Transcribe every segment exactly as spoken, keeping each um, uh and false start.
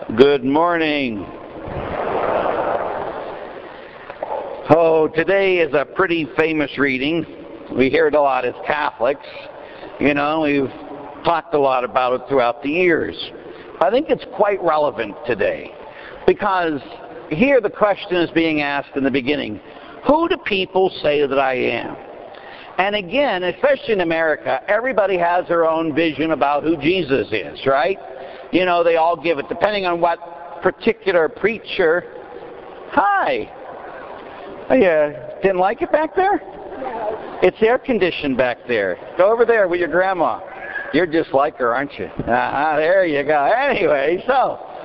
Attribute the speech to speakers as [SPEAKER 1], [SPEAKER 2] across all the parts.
[SPEAKER 1] Good morning. Oh, today is a pretty famous reading. We hear it a lot as Catholics. You know, we've talked a lot about it throughout the years. I think it's quite relevant today because here the question is being asked in the beginning, who do people say that I am? And again, especially in America, everybody has their own vision about who Jesus is, right? You know, they all give it, depending on what particular preacher. Hi. Oh, yeah, didn't like it back there?
[SPEAKER 2] No.
[SPEAKER 1] It's air-conditioned back there. Go over there with your grandma. You're just like her, aren't you? Uh-huh, there you go. Anyway, so,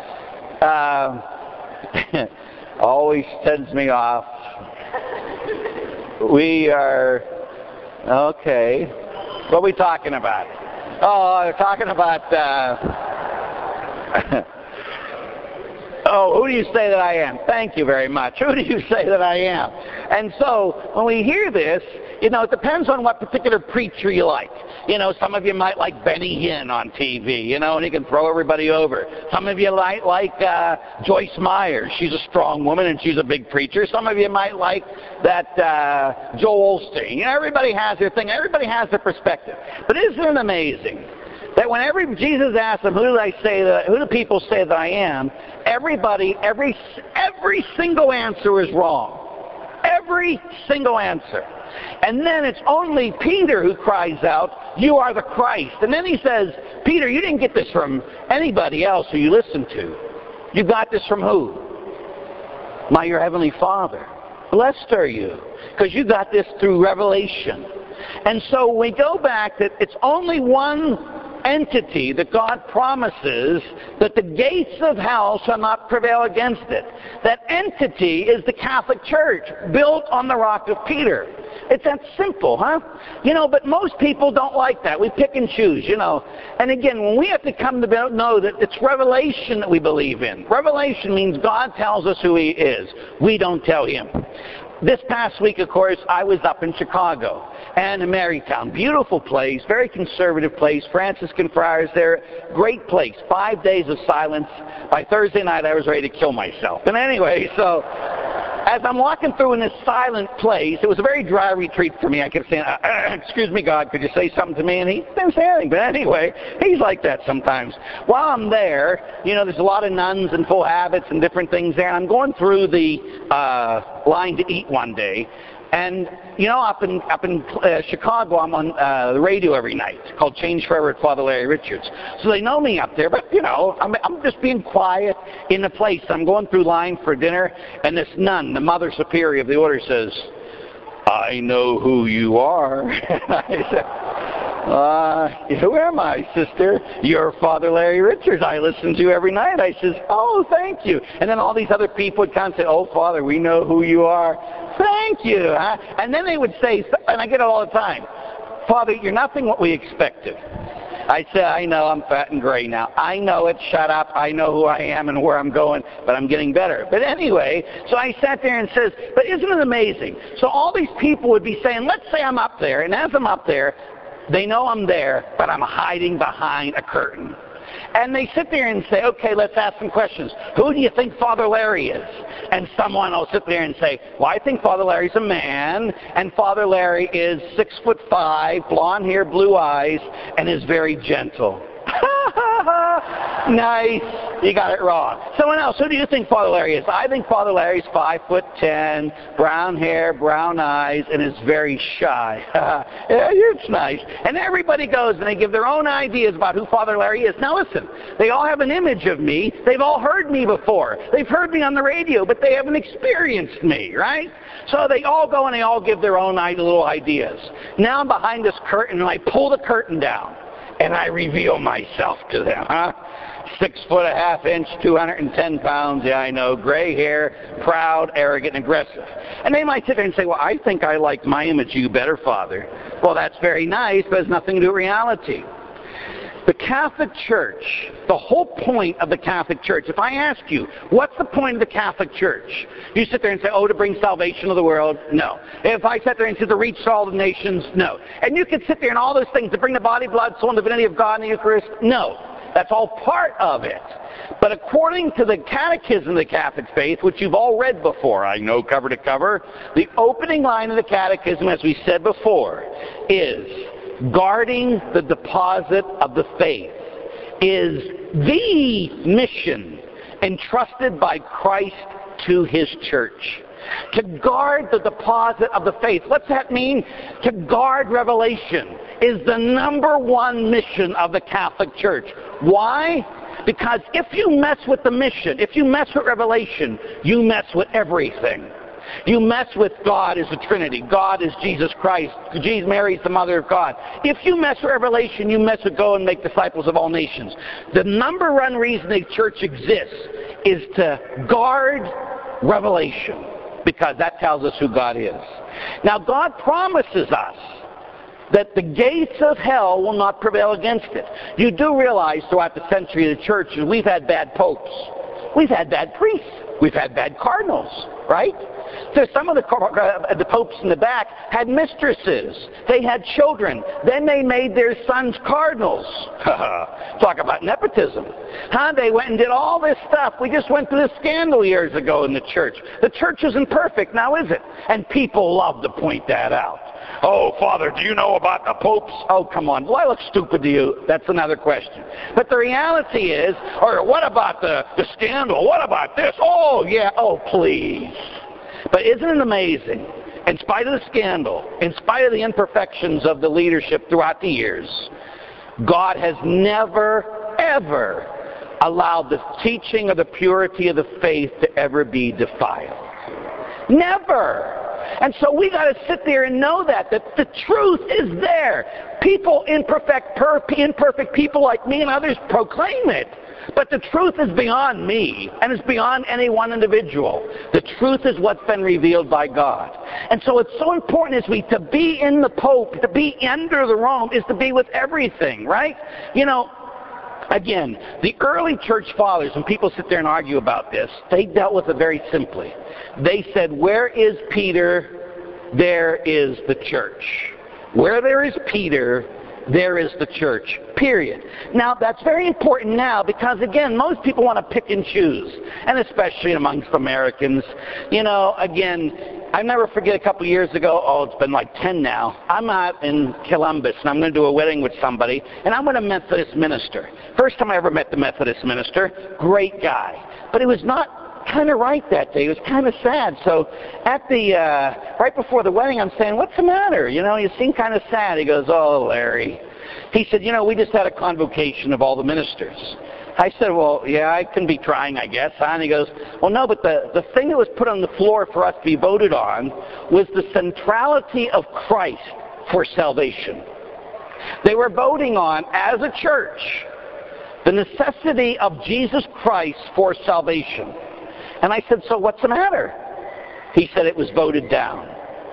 [SPEAKER 1] uh, always sends me off. We are... Okay. What are we talking about? Oh, we're talking about, uh, oh, who do you say that I am? Thank you very much. Who do you say that I am? And so, when we hear this, you know, it depends on what particular preacher you like. You know, some of you might like Benny Hinn on T V, you know, and he can throw everybody over. Some of you might like uh, Joyce Meyer. She's a strong woman and she's a big preacher. Some of you might like that uh, Joel Osteen. You know, everybody has their thing. Everybody has their perspective. But isn't it amazing that whenever Jesus asks them, who do I say that, who do people say that I am? Everybody, every every single answer is wrong. Every single answer. And then it's only Peter who cries out, you are the Christ. And then he says, Peter, you didn't get this from anybody else who you listened to. You got this from who? My, your heavenly Father. Blessed are you, because you got this through revelation. And so we go back that it's only one entity that God promises that the gates of hell shall not prevail against it. That entity is the Catholic Church, built on the rock of Peter. It's that simple, huh? You know, but most people don't like that. We pick and choose, you know. And again, when we have to come to know that it's revelation that we believe in. Revelation means God tells us who He is. We don't tell Him. This past week, of course, I was up in Chicago and in Marytown. Beautiful place, very conservative place. Franciscan friars there. Great place. Five days of silence. By Thursday night, I was ready to kill myself. And anyway, so as I'm walking through in this silent place, it was a very dry retreat for me. I kept saying, uh, excuse me, God, could you say something to me? And He didn't say anything. But anyway, He's like that sometimes. While I'm there, you know, there's a lot of nuns and full habits and different things there. And I'm going through the uh, line to eat one day. And, you know, up in up in uh, Chicago, I'm on uh, the radio every night. It's called Change Forever with Father Larry Richards. So they know me up there, but, you know, I'm, I'm just being quiet in the place. I'm going through line for dinner, and this nun, the Mother Superior of the order, says, I know who you are. I said, uh, who am I, sister? You're Father Larry Richards. I listen to you every night. I says, oh, thank you. And then all these other people would come and say, oh, Father, we know who you are. Thank you. Huh? And then they would say, and I get it all the time, Father, you're nothing what we expected. I say, I know, I'm fat and gray now. I know it, shut up. I know who I am and where I'm going, but I'm getting better. But anyway, so I sat there and says, but isn't it amazing? So all these people would be saying, let's say I'm up there, and as I'm up there, they know I'm there, but I'm hiding behind a curtain. And they sit there and say, okay, let's ask some questions. Who do you think Father Larry is? And someone will sit there and say, well, I think Father Larry's a man, and Father Larry is six foot five, blonde hair, blue eyes, and is very gentle. Nice. You got it wrong. Someone else, who do you think Father Larry is? I think Father Larry's five foot ten, brown hair, brown eyes, and is very shy. Yeah, it's nice. And everybody goes and they give their own ideas about who Father Larry is. Now listen, they all have an image of me. They've all heard me before. They've heard me on the radio, but they haven't experienced me, right? So they all go and they all give their own little ideas. Now I'm behind this curtain and I pull the curtain down. And I reveal myself to them, huh? Six foot a half inch, two hundred ten pounds, yeah, I know, gray hair, proud, arrogant, and aggressive. And they might sit there and say, well, I think I like my image of you better, Father. Well, that's very nice, but it has nothing to do with reality. The Catholic Church, the whole point of the Catholic Church, if I ask you, what's the point of the Catholic Church? You sit there and say, oh, to bring salvation to the world? No. If I sit there and say to reach all the nations? No. And you could sit there and all those things to bring the body, blood, soul, and divinity of God in the Eucharist? No. That's all part of it. But according to the Catechism of the Catholic Faith, which you've all read before, I know cover to cover, the opening line of the Catechism, as we said before, is guarding the deposit of the faith is the mission entrusted by Christ to his church. To guard the deposit of the faith. What's that mean? To guard revelation is the number one mission of the Catholic Church. Why? Because if you mess with the mission, if you mess with revelation, you mess with everything. You mess with God as a Trinity. God is Jesus Christ. Jesus, Mary is the Mother of God. If you mess with revelation, you mess with go and make disciples of all nations. The number one reason the church exists is to guard revelation, because that tells us who God is. Now, God promises us that the gates of hell will not prevail against it. You do realize throughout the century of the church we've had bad popes. We've had bad priests. We've had bad cardinals, right? So some of the, uh, the popes in the back had mistresses. They had children. Then they made their sons cardinals. Talk about nepotism. Huh? They went and did all this stuff. We just went through this scandal years ago in the church. The church isn't perfect, now is it? And people love to point that out. Oh, Father, do you know about the popes? Oh, come on. Do I look stupid to you? That's another question. But the reality is, or what about the, the scandal? What about this? Oh, yeah. Oh, please. But isn't it amazing? In spite of the scandal, in spite of the imperfections of the leadership throughout the years, God has never, ever allowed the teaching of the purity of the faith to ever be defiled. Never. And so we got to sit there and know that, that the truth is there. People, imperfect, per, imperfect people like me and others proclaim it. But the truth is beyond me, and it's beyond any one individual. The truth is what's been revealed by God. And so it's so important as we, to be in the Pope, to be under the Rome, is to be with everything, right? You know, again, the early church fathers, when people sit there and argue about this, they dealt with it very simply. They said, where is Peter, there is the church. Where there is Peter, there is the church, period. Now, that's very important now because, again, most people want to pick and choose, and especially amongst Americans. You know, again, I never forget a couple years ago, oh, it's been like ten now, I'm out in Columbus, and I'm going to do a wedding with somebody, and I'm with a Methodist minister. First time I ever met the Methodist minister, great guy. But he was not kind of right that day. It was kind of sad. So at the, uh, right before the wedding, I'm saying, what's the matter? You know, you seem kind of sad. He goes, oh, Larry. He said, you know, we just had a convocation of all the ministers. I said, well, yeah, I can be trying, I guess. And he goes, well, no, but the, the thing that was put on the floor for us to be voted on was the centrality of Christ for salvation. They were voting on, as a church, the necessity of Jesus Christ for salvation. And I said, so what's the matter? He said it was voted down.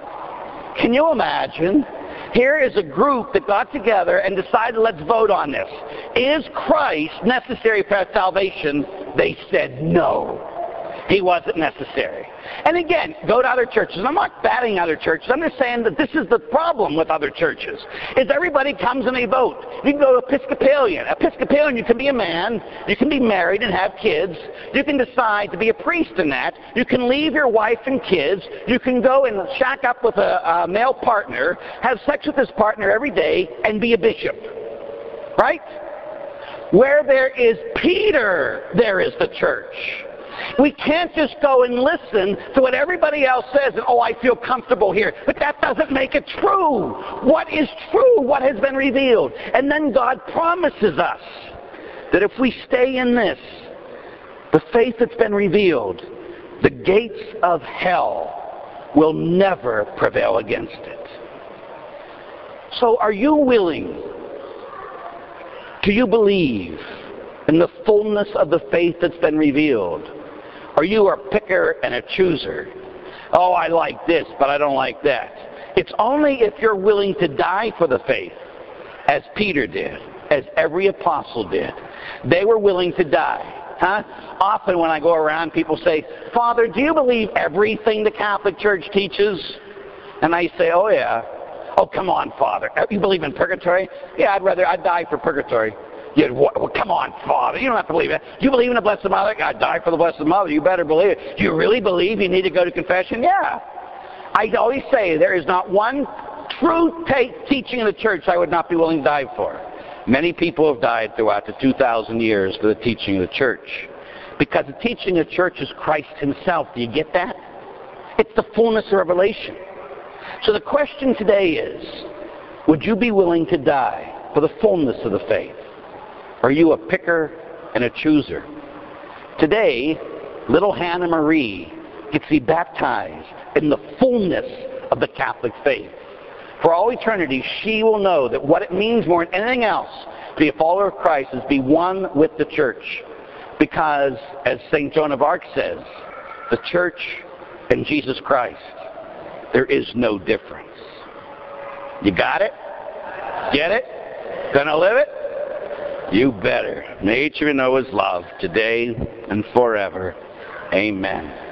[SPEAKER 1] Can you imagine? Here is a group that got together and decided, let's vote on this. Is Christ necessary for salvation? They said no. He wasn't necessary. And again, go to other churches. I'm not batting other churches. I'm just saying that this is the problem with other churches, is everybody comes and they vote. You can go to Episcopalian. Episcopalian, you can be a man. You can be married and have kids. You can decide to be a priest in that. You can leave your wife and kids. You can go and shack up with a, a male partner, have sex with this partner every day, and be a bishop. Right? Where there is Peter, there is the church. We can't just go and listen to what everybody else says and, oh, I feel comfortable here. But that doesn't make it true. What is true? What has been revealed? And then God promises us that if we stay in this, the faith that's been revealed, the gates of hell will never prevail against it. So are you willing? Do you believe in the fullness of the faith that's been revealed? Or you are a picker and a chooser. Oh, I like this, but I don't like that. It's only if you're willing to die for the faith, as Peter did, as every apostle did. They were willing to die. Huh? Often when I go around, people say, Father, do you believe everything the Catholic Church teaches? And I say, oh, yeah. Oh, come on, Father. You believe in purgatory? Yeah, I'd rather, I'd die for purgatory. You, well, come on, Father. You don't have to believe it. Do you believe in the Blessed Mother? God died for the Blessed Mother. You better believe it. Do you really believe you need to go to confession? Yeah. I always say there is not one true take, teaching in the church I would not be willing to die for. Many people have died throughout the two thousand years for the teaching of the church. Because the teaching of the church is Christ himself. Do you get that? It's the fullness of revelation. So the question today is, would you be willing to die for the fullness of the faith? Are you a picker and a chooser? Today, little Hannah Marie gets to be baptized in the fullness of the Catholic faith. For all eternity, she will know that what it means more than anything else to be a follower of Christ is be one with the church. Because, as Saint Joan of Arc says, the church and Jesus Christ, there is no difference. You got it? Get it? Gonna live it? You better. May each of you know his love today and forever. Amen.